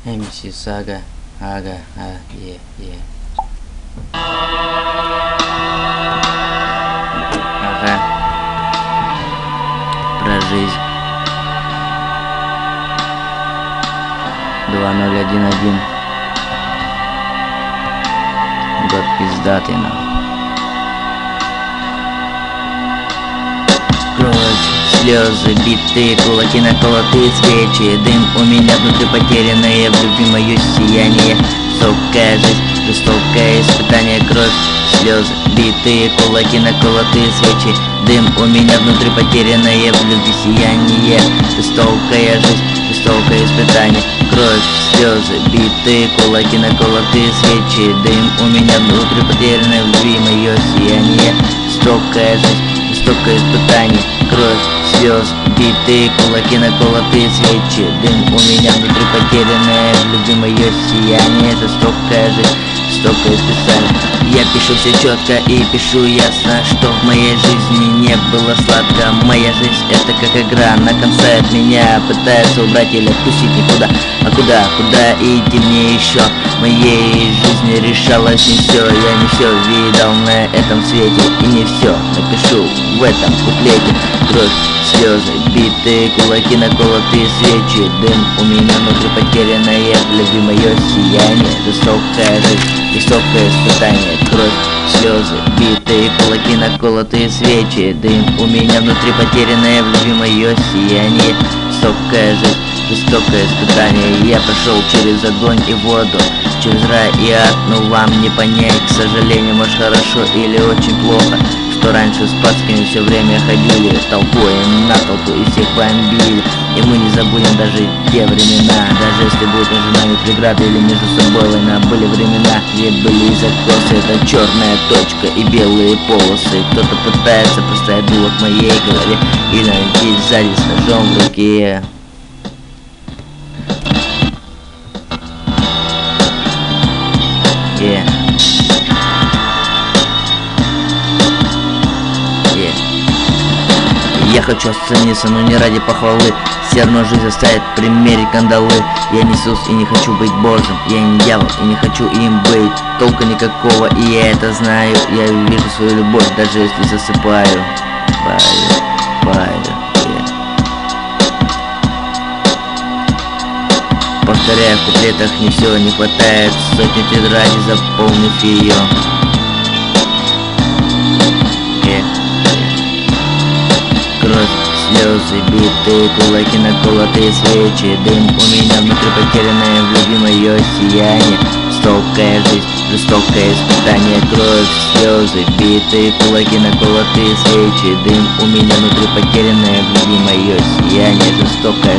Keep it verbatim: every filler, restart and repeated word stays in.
эм си Сага, ага, а, е, е. Ага. Про жизнь. два ноль один один. Год пиздатый, но. Слезы, битые кулаки, наколотые свечи. Дым у меня внутри потерянное, в любви мое сияние. Жестокая жизнь, жестокое испытание, кровь, слезы, битые кулаки, наколотые свечи. Дым у меня внутри потерянное, в любви сияние. Жестокая жизнь, жестокое испытание, кровь, слезы, битые кулаки, наколотые свечи. Дым у меня внутри потерянное, в любви мое сияние. Жестокая жизнь, жестокое испытание, кровь, слезы, битые кулаки, наколотые свечи. Дым у меня внутри потерянное, в любви мое сияние. Жестокая жизнь, жестокое испытание. Я пишу все четко и пишу ясно, что в моей жизни не было сладко. Моя жизнь это как игра, на конце от меня пытаются убрать или отпустить никуда. А куда, куда идти мне еще? В моей жизни решалось не все. Я не все видал на этом свете и не все напишу в этом куплете. Кровь, слезы, битые кулаки, наколотые свечи. Дым у меня внутри потерянное, в любви мое сияние. Жестокая жизнь, жестокое испытание, кровь, слезы, битые кулаки, наколотые свечи. Дым у меня внутри потерянное, в любви мое сияние. Жестокая жизнь, жестокое испытание. Я прошел через огонь и воду, через рай и ад, но вам не понять, к сожалению, может хорошо или очень плохо, что раньше с пацками все время ходили толпой на толпу и всех бомбили. И мы не забудем даже те времена, даже если будет между нами преграда или между собой война. Были времена, где были закосы, это черная точка и белые полосы. Кто-то пытается поставить дуло к моей голове и найти сзади с ножом в руке. Yeah. Yeah. Я хочу оцениться, но не ради похвалы. Все равно жизнь заставит примерить кандалы. Я не Иисус и не хочу быть Божьим. Я не дьявол и не хочу им быть. Толка никакого, и я это знаю. Я вижу свою любовь, даже если засыпаю. Паю, паю, yeah. Повторяю в куплетах, не все не хватает. Сотни тетрадей, заполнив ее. Yeah. Кровь, слезы, битые кулаки, наколотые свечи. Дым у меня внутри потерянное, в любви мое сияние. Жестокая жизнь, жестокое испытание, кровь, слезы, битые кулаки, наколотые свечи. Дым у меня внутри потерянное, в любви мое сияние. Жестокая